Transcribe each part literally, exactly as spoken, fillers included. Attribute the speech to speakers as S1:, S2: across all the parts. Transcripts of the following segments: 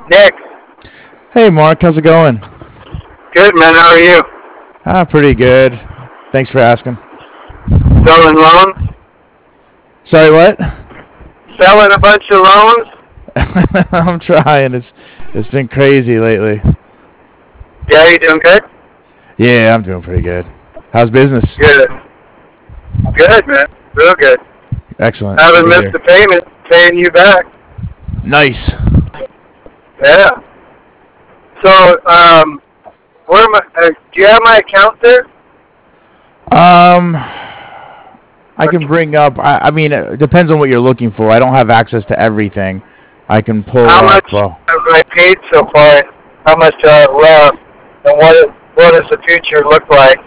S1: Nick,
S2: Hey Mark, how's it going?
S1: good man. How are you?
S2: Ah, pretty good. Thanks for asking.
S1: Selling loans?
S2: Sorry, what?
S1: Selling a bunch of loans?
S2: I'm trying. It's it's been crazy lately.
S1: Yeah, you doing good?
S2: Yeah, I'm doing pretty good. How's business?
S1: Good. Good, man. Real good.
S2: Excellent. Good
S1: Haven't
S2: to
S1: missed
S2: hear.
S1: a payment. Paying you back.
S2: Nice.
S1: Yeah. So, um, where am I? Uh, do you have my account there?
S2: Um, I can bring up. I, I mean, it depends on what you're looking for. I don't have access to everything. I can pull
S1: How
S2: up.
S1: much
S2: Well,
S1: have I paid so far? How much do I have left? And what what does the future look like?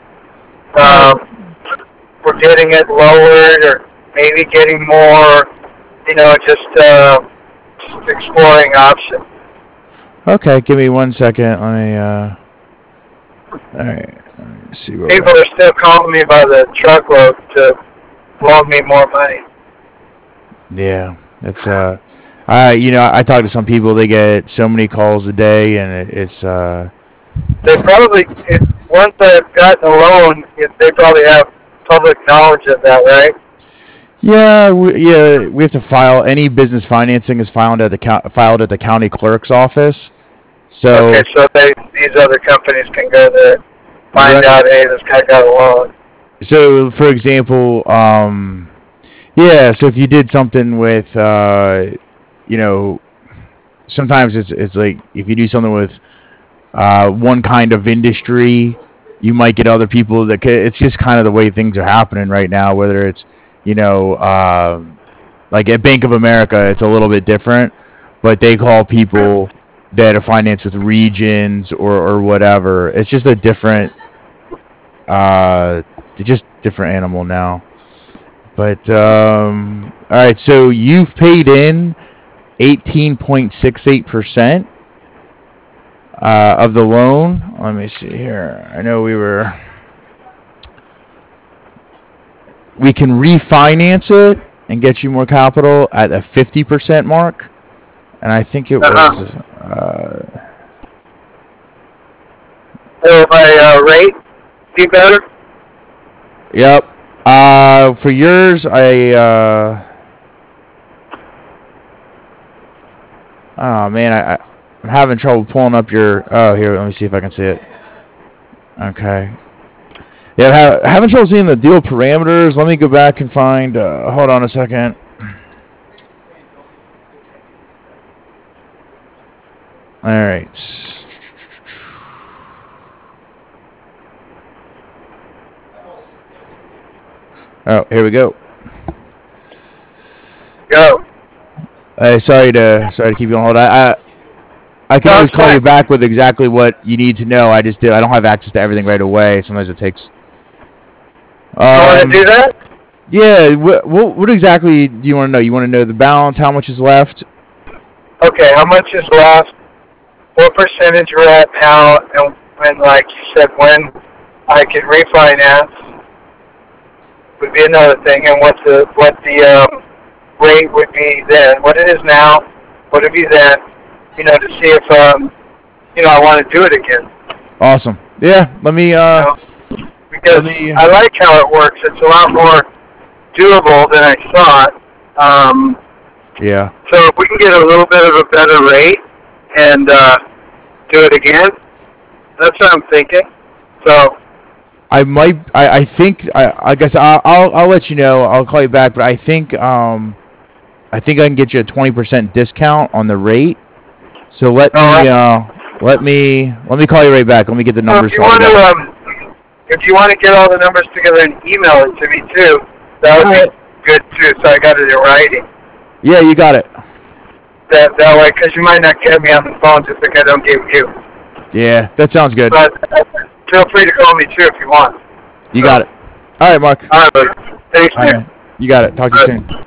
S2: uh,
S1: Um, we're getting it lowered, or maybe getting more. You know, just uh, just exploring options.
S2: okay. Give me one second. Let me. Uh, all right. Let me see where we're
S1: People
S2: at.
S1: are still calling me by the truckload to loan me more money.
S2: Yeah, it's uh, I you know I talk to some people. They get so many calls a day, and it, it's uh,
S1: They probably, it, once I've gotten a loan, it, they probably have public knowledge of that, right?
S2: yeah, we, yeah. We have to file any business financing is filed at the co- filed at the county clerk's office.
S1: Okay,
S2: So
S1: so they, these other companies can go there, find
S2: right.
S1: out, hey, this guy got a loan.
S2: So for example, um, yeah. So if you did something with uh, you know, sometimes it's it's like if you do something with uh one kind of industry, you might get other people that ca- it's just kind of the way things are happening right now. Whether it's you know, uh, like at Bank of America, it's a little bit different, but they call people that are financed with regions or or whatever. It's just a different, uh, just different animal now. But um, all right, so you've paid in eighteen point six eight percent uh, of the loan. Let me see here. I know we were. We can refinance it and get you more capital at a fifty percent mark, and I think it
S1: Uh-huh.
S2: was. Uh,
S1: Will my uh, rate be better?
S2: yep. Uh, for yours, I. Uh, oh man, I, I I'm having trouble pulling up your. Oh, here. Let me see if I can see it. Okay. Yeah, I'm having trouble seeing the deal parameters. Let me go back and find. Uh, hold on a second. All right. Oh, here we go.
S1: Go.
S2: Hey, sorry to sorry to keep you on hold. I, I I can
S1: No,
S2: always
S1: it's
S2: call
S1: fine.
S2: you back with exactly what you need to know. I just do. I don't have access to everything right away. Sometimes it takes.
S1: You want to do
S2: Um.
S1: that?
S2: Yeah. What what, what exactly do you want to know? You want to know the balance? How much is left?
S1: Okay, how much is left? What percentage we're at now? And, and like you said, when I can refinance would be another thing. And what the, what the um, rate would be then. What it is now, what it would be then, you know, to see if, um, you know, I want to do it again.
S2: Awesome. Yeah. Let me.
S1: You
S2: Uh.
S1: know, because
S2: Let me.
S1: I like how it works. It's a lot more doable than I thought. Um,
S2: Yeah.
S1: so if we can get a little bit of a better rate and uh, do it again, that's what I'm thinking. So,
S2: I might. I. I think. I. I guess I'll. I'll. I'll let you know. I'll call you back. But I think. Um. I think I can get you a twenty percent discount on the rate. So let
S1: all
S2: me.
S1: right.
S2: Uh. Let me. Let me call you right back. Let me get the
S1: So if
S2: numbers
S1: you
S2: all
S1: want to,
S2: together.
S1: um, if you want to get all the numbers together and email it to me too, that
S2: All
S1: would be
S2: right.
S1: good too. So I got it in writing.
S2: Yeah, you got it.
S1: That that way, because you might not get me on the phone just like I don't give you.
S2: Yeah, that sounds good.
S1: But feel free to call me too if you want.
S2: You
S1: So,
S2: got it. All right, Mark.
S1: all right, buddy. Thanks,
S2: All right,
S1: Nick.
S2: man. You got it. Talk to you
S1: All
S2: soon.
S1: right.